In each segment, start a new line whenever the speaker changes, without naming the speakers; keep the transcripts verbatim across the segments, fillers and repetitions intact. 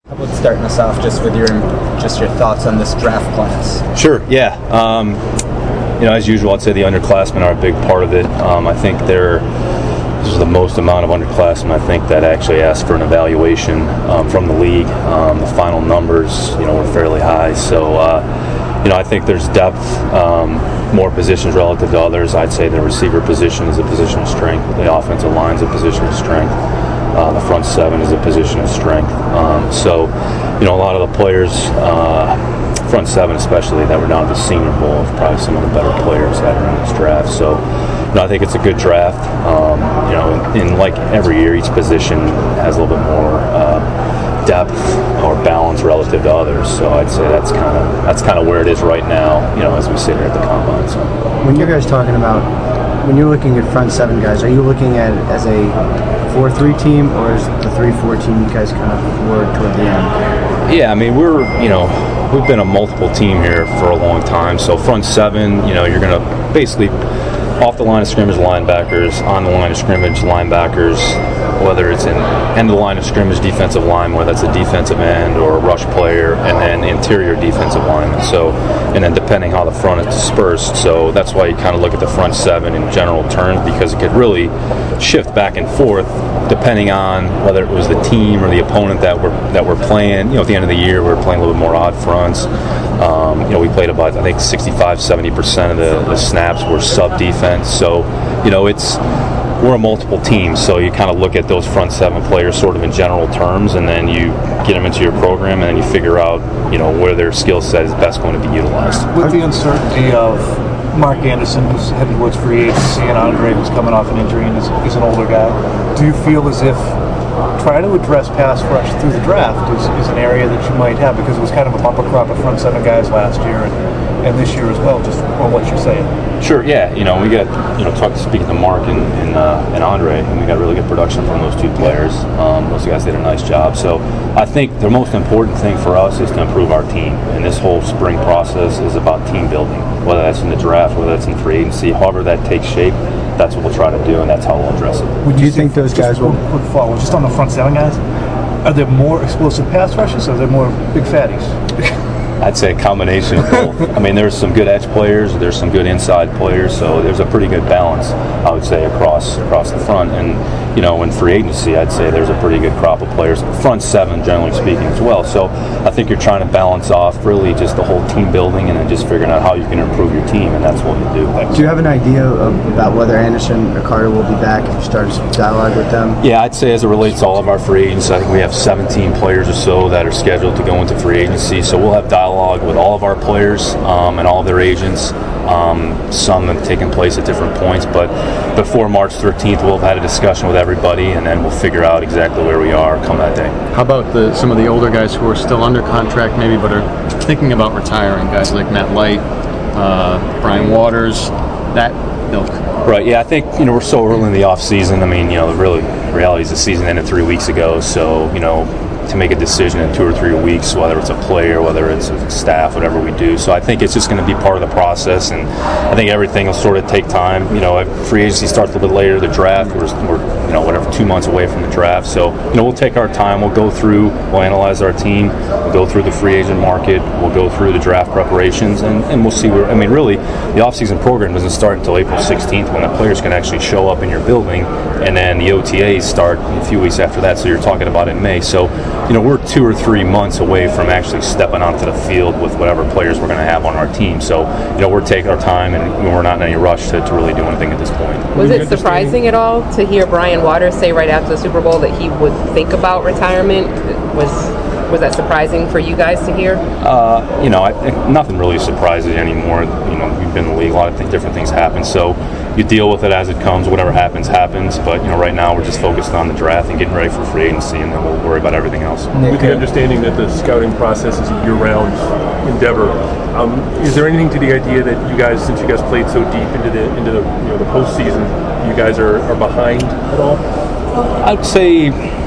How about starting us off just with your just your thoughts on this draft class?
Sure, yeah. Um, you know, as usual, I'd say the underclassmen are a big part of it. Um, I think they're this is the most amount of underclassmen I think that actually asked for an evaluation um, from the league. Um, the final numbers, you know, were fairly high. So, uh, you know, I think there's depth, um, more positions relative to others. I'd say the receiver position is a position of strength. The offensive line is a position of strength. Uh, the front seven is a position of strength. Um, so, you know, a lot of the players, uh, front seven especially, that were down at the Senior Bowl, are probably some of the better players that are in this draft. So, you know, I think it's a good draft. Um, you know, in, in like every year, each position has a little bit more uh, depth or balance relative to others. So I'd say that's kind of that's kind of where it is right now. You know, as we sit here at the combine. So.
When you guys talking about when you're looking at front seven guys, are you looking at it as a four three team, or is the three four team you guys kind of were toward the end?
Yeah, I mean, we're, you know, we've been a multiple team here for a long time. So front seven, you know, you're going to basically off the line of scrimmage linebackers, on the line of scrimmage linebackers, whether it's in end of the line of scrimmage defensive line, whether that's a defensive end or a rush player, and then interior defensive lineman. So, and then depending how the front is dispersed. So that's why you kind of look at the front seven in general terms, because it could really shift back and forth depending on whether it was the team or the opponent that we're that we're playing. You know, at the end of the year, we're playing a little bit more odd fronts. Um, you know, we played about, I think, sixty-five, seventy percent of the, the snaps were sub-defense. So, you know, it's we're a multiple team, so you kind of look at those front seven players sort of in general terms, and then you get them into your program, and then you figure out, you know, where their skill set is best going to be utilized.
With the uncertainty of Mark Anderson, who's headed towards free agency, and Andre, who's coming off an injury and is, is an older guy, do you feel as if trying to address pass rush through the draft is, is an area that you might have, because it was kind of a bumper crop of front seven guys last year and, and this year as well, just on what you're saying?
Sure, yeah. You know, we got, you know, talk, speaking to Mark and and, uh, and Andre, and we got really good production from those two players. Um, those guys did a nice job. So I think the most important thing for us is to improve our team. And this whole spring process is about team building, whether that's in the draft, whether that's in free agency, however that takes shape. That's what we'll try to do, and that's how we'll address it.
Would you think those guys will?
Quick follow, just on the front seven guys, are there more explosive pass rushes, or are there more big fatties?
I'd say a combination of both. I mean, there's some good edge players, there's some good inside players, so there's a pretty good balance, I would say, across across the front. And, you know, in free agency, I'd say there's a pretty good crop of players, front seven, generally speaking, as well. So I think you're trying to balance off really just the whole team building and then just figuring out how you can improve your team, and that's what you do.
Do you have an idea of, about whether Anderson or Carter will be back? If you started some dialogue with them?
Yeah, I'd say as it relates to all of our free agents, I think we have seventeen players or so that are scheduled to go into free agency. So we'll have dialogue with all of our players um, and all of their agents. Um, some have taken place at different points, but before March thirteenth, we'll have had a discussion with everybody, and then we'll figure out exactly where we are come that day.
How about the, some of the older guys who are still under contract maybe but are thinking about retiring, guys like Matt Light, uh, Brian Waters, that ilk?
Right, yeah, I think, you know, we're so early in the off season. I mean, you know, really, the reality is the season ended three weeks ago, so, you know, to make a decision in two or three weeks, whether it's a player, whether it's a staff, whatever we do. So I think it's just going to be part of the process, and I think everything will sort of take time. You know, free agency starts a little bit later. The draft, we're, we're you know, whatever, two months away from the draft. So, you know, we'll take our time. We'll go through, we'll analyze our team, we'll go through the free agent market, we'll go through the draft preparations, and, and we'll see where, I mean, really, the offseason program doesn't start until April sixteenth, when the players can actually show up in your building, and then the O T As start a few weeks after that, so you're talking about in May. So, you know, we're two or three months away from actually stepping onto the field with whatever players we're going to have on our team. So, you know, we're taking our time, and we're not in any rush to, to really do anything at this point.
Was it surprising at all to hear Brian Waters say right after the Super Bowl that he would think about retirement? Was was that surprising for you guys to hear?
Uh, you know, I, nothing really surprises you anymore. You know, we've been in the league, a lot of th- different things happen. So you deal with it as it comes. Whatever happens, happens. But, you know, right now we're just focused on the draft and getting ready for free agency, and then we'll worry about everything else.
With the understanding that the scouting process is a year-round endeavor, um, is there anything to the idea that you guys, since you guys played so deep into the into the you know the postseason, you guys are, are behind at all?
I'd say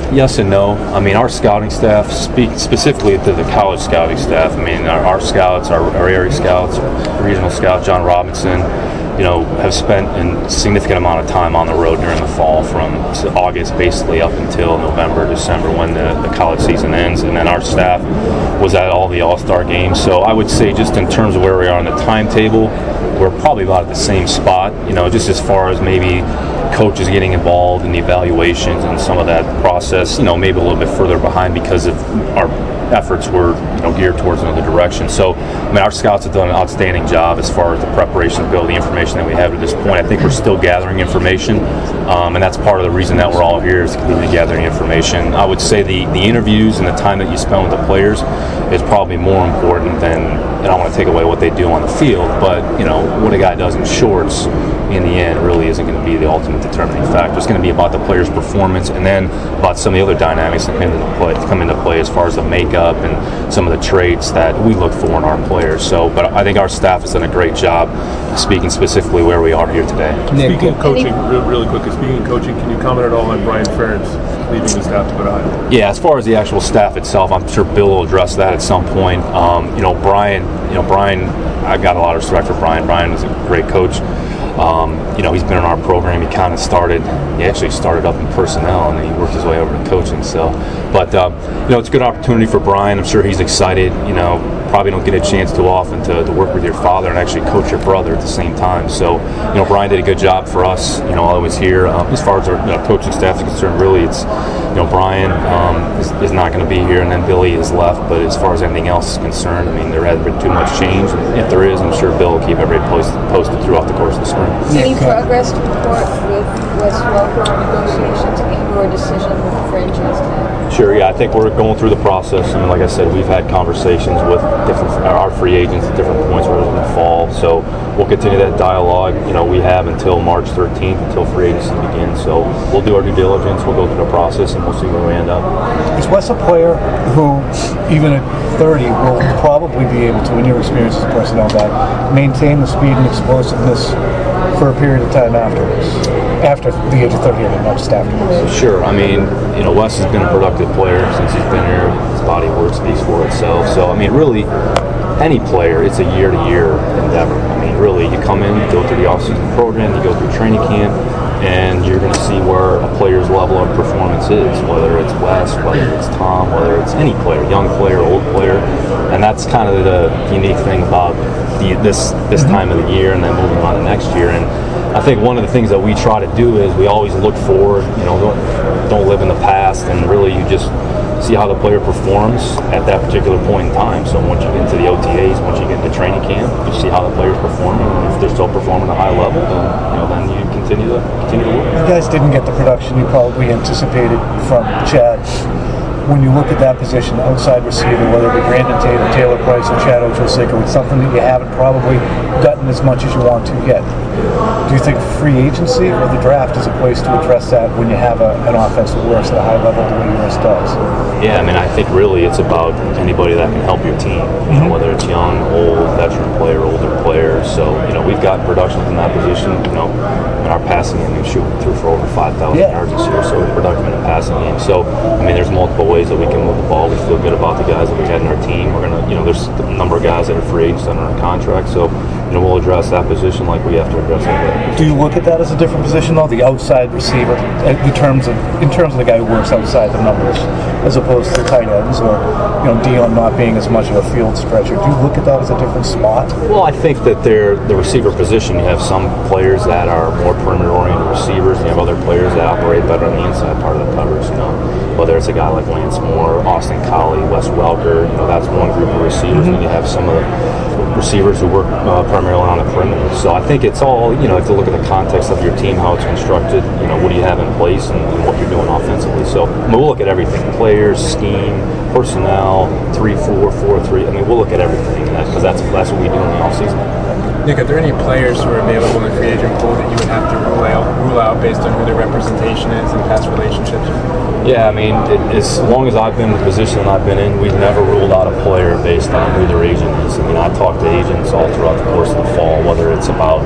yes and no. I mean, our scouting staff, speak specifically to the college scouting staff. I mean, our, our scouts, our, our area scouts, regional scout John Robinson, you know, have spent a significant amount of time on the road during the fall, from August basically up until November, December, when the, the college season ends. And then our staff was at all the All-Star games. So I would say, just in terms of where we are on the timetable, we're probably about at the same spot, you know, just as far as maybe coaches getting involved in the evaluations and some of that process, you know, maybe a little bit further behind because of our efforts were, you know, geared towards another direction. So, I mean, our scouts have done an outstanding job as far as the preparation to build the information that we have to this point. I think we're still gathering information, um, and that's part of the reason that we're all here, is completely gathering information. I would say the, the interviews and the time that you spend with the players is probably more important than, and I don't want to take away what they do on the field, but, you know, what a guy does in shorts in the end really isn't going to be the ultimate determining factor. It's going to be about the player's performance, and then about some of the other dynamics that come into play, come into play as far as the makeup and some of the traits that we look for in our players. So, but I think our staff has done a great job speaking specifically where we are here today.
Speaking of coaching, real, really quickly, speaking of coaching, can you comment at all on Brian Ferentz leaving the staff to go to Iowa?
Yeah, as far as the actual staff itself, I'm sure Bill will address that at some point. Um, you know, Brian, you know, Brian, I've got a lot of respect for Brian. Brian is a great coach. Um, you know, he's been in our program. He kind of started, he actually started up in personnel, and then he worked his way over to coaching. So, but, um, you know, it's a good opportunity for Brian. I'm sure he's excited. You know, probably don't get a chance too often to, to work with your father and actually coach your brother at the same time. So, you know, Brian did a good job for us, you know, while I was here. Um, as far as our you know, coaching staff is concerned, really, it's, you know, Brian um, is, is not going to be here, and then Billy is left. But as far as anything else is concerned, I mean, there hasn't been too much change. And if there is, I'm sure Bill will keep everybody posted, posted throughout the course of the spring.
Any progress to report with Wes Welker on negotiations and your decision with the franchise tag?
Sure, yeah, I think we're going through the process. I mean, like I said, we've had conversations with different our free agents at different points where in the fall. So we'll continue that dialogue. You know, we have until March thirteenth until free agency begins. So we'll do our due diligence. We'll go through the process, and we'll see where we end up.
Is Wes a player who, even at thirty, will probably be able to, in your experience as a personnel guy, maintain the speed and explosiveness for a period of time afterwards, after the age of thirty, and not just afterwards?
Sure. I mean, you know, Wes has been a productive player since he's been here. His body of work speaks for itself. So, I mean, really, any player, it's a year-to-year endeavor. I mean, really, you come in, you go through the off-season program, you go through training camp, and you're going to see where a player's level of performance is, whether it's Wes, whether it's Tom, whether it's any player, young player, old player. And that's kind of the unique thing about the, this this time of the year, and then moving on to next year. And I think one of the things that we try to do is we always look forward, you know, don't, don't live in the past, and really you just see how the player performs at that particular point in time. So once you get into the O T As, once you get into training camp, you see how the player's performing. And if they're still performing at a high level, then, you know, then you continue to continue to work.
You guys didn't get the production you probably anticipated from Chad. When you look at that position, outside receiver, whether it be Brandon Tate or Taylor Price or Chad Ochocinco, it's something that you haven't probably gotten as much as you want to get. Do you think free agency or the draft is a place to address that when you have a, an offense that works at a high level the way yours does?
Yeah, I mean, I think really it's about anybody that can help your team, you know, whether it's young, old, veteran player, older players. So, you know, we've got production from that position. You know, in our passing game, we shoot through for over five thousand yeah. yards this year, so we're productive in the passing game. So, I mean, there's multiple ways that we can move the ball. We feel good about the guys that we had in our team. We're gonna, you know, there's a number of guys that are free agents under our contract. So, you know, we'll address that position like we have to address that.
Do you look at that as a different position, though, the outside receiver, in terms of in terms of the guy who works outside the numbers, as opposed to tight ends, or, you know, Dion not being as much of a field stretcher? Do you look at that as a different spot?
Well, I think that they're the receiver position. You have some players that are more perimeter-oriented receivers, and you have other players that operate better on the inside part of the coverage. You know, whether it's a guy like Lance Moore, Austin Collie, Wes Welker, you know, that's one group of receivers, mm-hmm. and you have some of the receivers who work uh, primarily on the perimeter. So I think it's all, you know, you have to look at the context of your team, how it's constructed, you know, what do you have in place, and, and what you're doing offensively. So I mean, we'll look at everything: players, scheme, personnel, three four, four three. I mean, we'll look at everything, because that's that's what we do in the offseason.
Nick, are there any players who are available in the free agent pool that you would have to rule out, rule out based on who their representation is and past relationships?
Yeah, I mean, it, as long as I've been in the position I've been in, we've never ruled out a player based on who their agent is. I mean, I talk to agents all throughout the course of the fall, whether it's about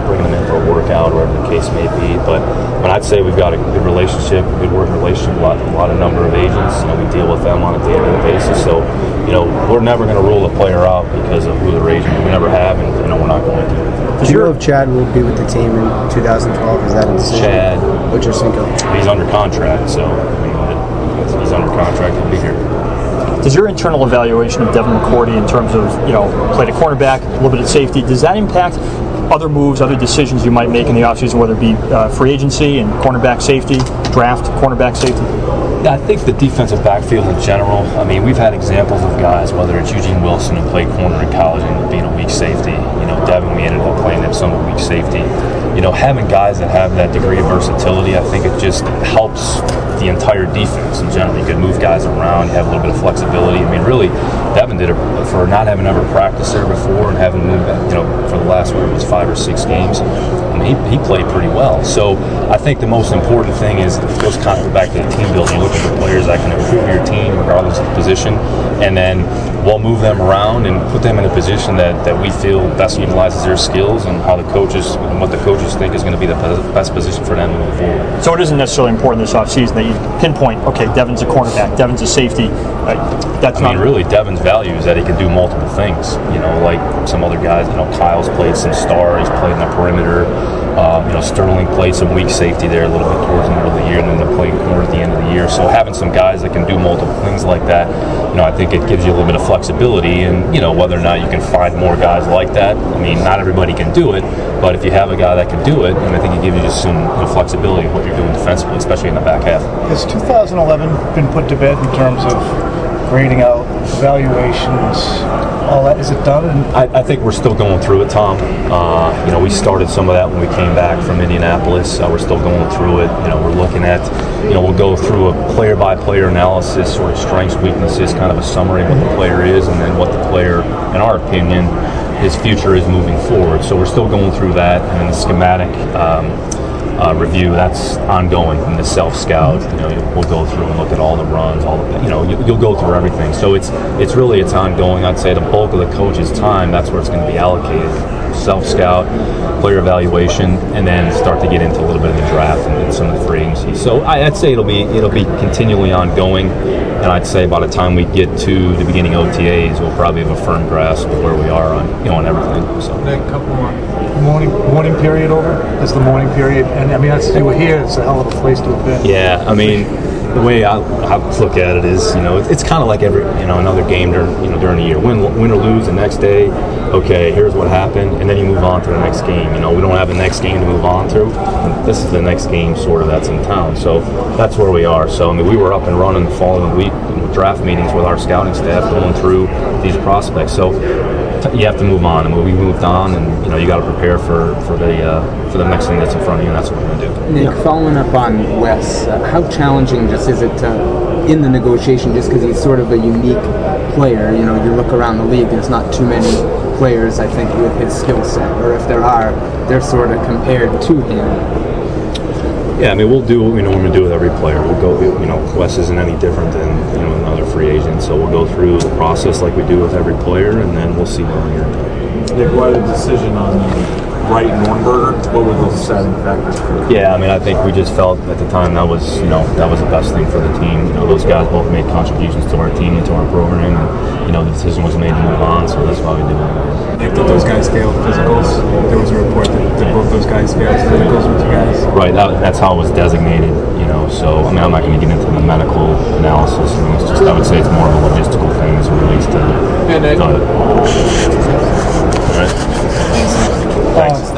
bringing them in for a workout or whatever the case may be. But but I'd say we've got a good relationship, a good working relationship, a lot, a lot of number of agents. You know, we deal with them on a daily basis. So, you know, we're never going to rule a player out because of who their agent is. We never have, and you know, we're not going to.
Do you know if Chad will be with the team in two thousand twelve? Is that a decision?
Chad.
Ochocinco.
He's under contract, so I mean, he's under contract. He'll be here.
Does your internal evaluation of Devin McCourty in terms of, you know, played a cornerback, a little bit of safety, does that impact other moves, other decisions you might make in the offseason, whether it be uh, free agency and cornerback safety, draft, cornerback safety?
Yeah, I think the defensive backfield in general, I mean, we've had examples of guys, whether it's Eugene Wilson, who played corner in college and ended up being a weak safety. You know, Devin, we ended up playing him some a weak safety. You know, having guys that have that degree of versatility, I think it just helps the entire defense in general. You could move guys around, you have a little bit of flexibility. I mean, really, Devin did it for not having ever practiced there before and having moved, you know, for the last, what it was, five or six games. I mean, he, he played pretty well. So I think the most important thing is, it goes kind of back to the team building. You look at the players that can improve your team regardless of position, and then we'll move them around and put them in a position that, that we feel best utilizes their skills and how the coaches and what the coaches think is going to be the best position for them moving forward.
So it isn't necessarily important this offseason that you pinpoint, okay, Devin's a cornerback, Devin's a safety. Uh, that's
I
not
mean, really, Devin's value is that he can do multiple things. You know, like some other guys, you know, Kyle's played some star, he's played in the perimeter. Um, you know, Sterling played some weak safety there a little bit towards the middle of the year, and then they're playing corner at the end of the year. So having some guys that can do multiple things like that, you know, I think it gives you a little bit of flexibility. And, you know, whether or not you can find more guys like that, I mean, not everybody can do it, but if you have a guy that can do it, and I think it gives you just some, you know, flexibility of what you're doing defensively, especially in the back half.
Has two thousand eleven been put to bed in terms of grading out evaluations, all that? Is it done?
I, I think we're still going through it, Tom. Uh, you know, we started some of that when we came back from Indianapolis. Uh, we're still going through it. You know, we're looking at, you know, we'll go through a player-by-player analysis, sort of strengths, weaknesses, kind of a summary of what the player is, and then what the player, in our opinion, his future is moving forward. So we're still going through that, and then the schematic um, Uh, review, that's ongoing in the self-scout. You know, we'll go through and look at all the runs, all the, you know, you, you'll go through everything. So it's it's really, it's ongoing. I'd say the bulk of the coach's time, that's where it's going to be allocated. Self-scout, player evaluation, and then start to get into a little bit of the draft and, and some of the free agency. So I, I'd say it'll be it'll be continually ongoing, and I'd say by the time we get to the beginning O T As, we'll probably have a firm grasp of where we are on, you know, on everything. So
a couple more.
Morning, morning period over? Is the morning period? And I mean, that's, you were here. It's a hell of a place to have been.
Yeah, I mean, the way I, I look at it is, you know, it's, it's kind of like every, you know, another game during, you know, during the year. Win, win or lose the next day. Okay, here's what happened, and then you move on to the next game. You know, we don't have a next game to move on to. This is the next game, sort of, that's in town. So that's where we are. So I mean, we were up and running the following week, you know, draft meetings with our scouting staff, going through these prospects. So you have to move on, and we moved on, and you know, you got to prepare for for the uh, for the next thing that's in front of you, and that's what we're going to do.
Nick, yeah. Following up on Wes, uh, how challenging just is it to, in the negotiation, just because he's sort of a unique player? You know, you look around the league, there's not too many players, I think, with his skill set, or if there are, they're sort of compared to him.
Yeah, I mean, we'll do what we normally do with every player. We'll go, you know, Wes isn't any different than, you know, another free agent, so we'll go through the process like we do with every player, and then we'll see where we're here.
Nick, why the decision on uh, Wright and Warnberger? What were the deciding factors for that?
Yeah, I mean, I think we just felt at the time that was, you know, that was the best thing for the team. You know, those guys both made contributions to our team and to our program, and, you know, the decision was made to move on, so that's why we do it.
Did those guys fail physicals? There was a report that, that both those guys failed physicals with you guys.
Right, that, that's how it was designated, you know. So, I mean, I'm not going to get into the medical analysis. I mean, it's just, I would say it's more of a logistical thing as it relates to.
And, uh,
All right.
Thanks.